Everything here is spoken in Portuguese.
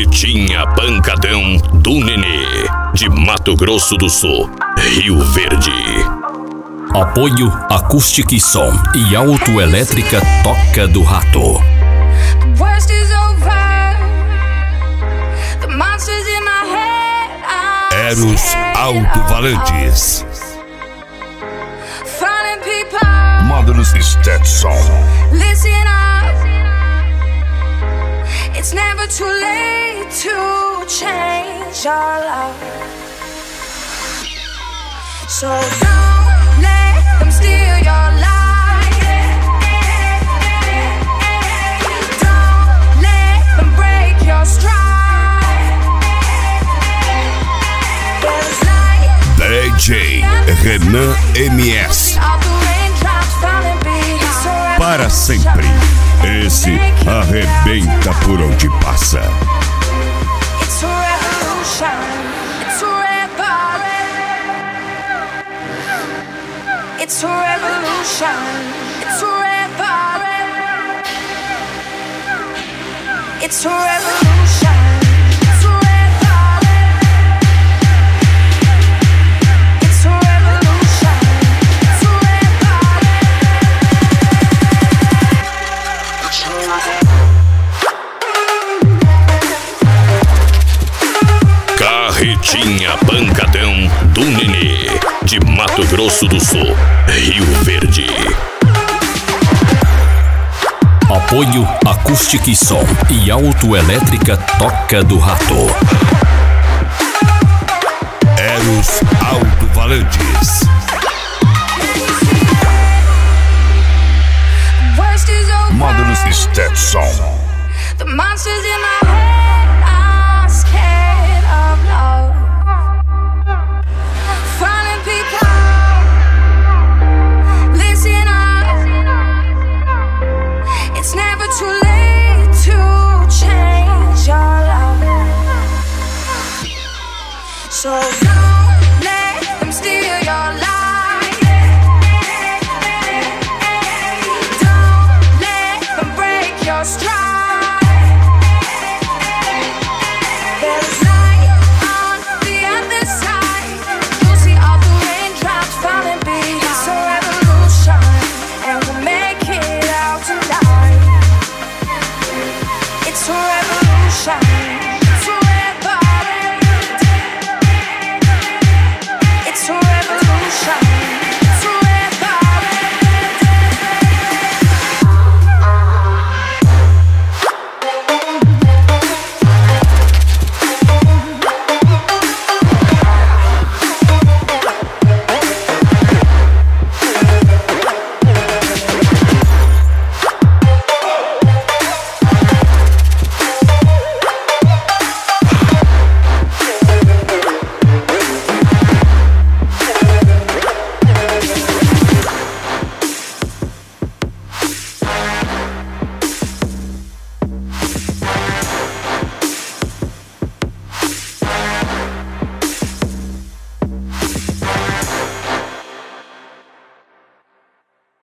Carretinha Pancadão do Nenê, de Mato Grosso do Sul, Rio Verde. Apoio Acústica Som e Autoelétrica Toca do Rato. Eros Alto-Falantes. Módulos Stetson. Listen up. It's never too late to change your love. So don't let them steal your life. Don't let them break your stride. There's light. DJ Renan MS. Para sempre, esse arrebenta por onde passa. It's a revolution. It's a revolution. It's a revolution. It's a revolution. It's a revolution. Carretinha Pancadão do Nenê, de Mato Grosso do Sul, Rio Verde. Apoio Acústica Som e Autoelétrica Toca do Rato. Eros Alto-Falantes. Módulos Stetson. The monsters in my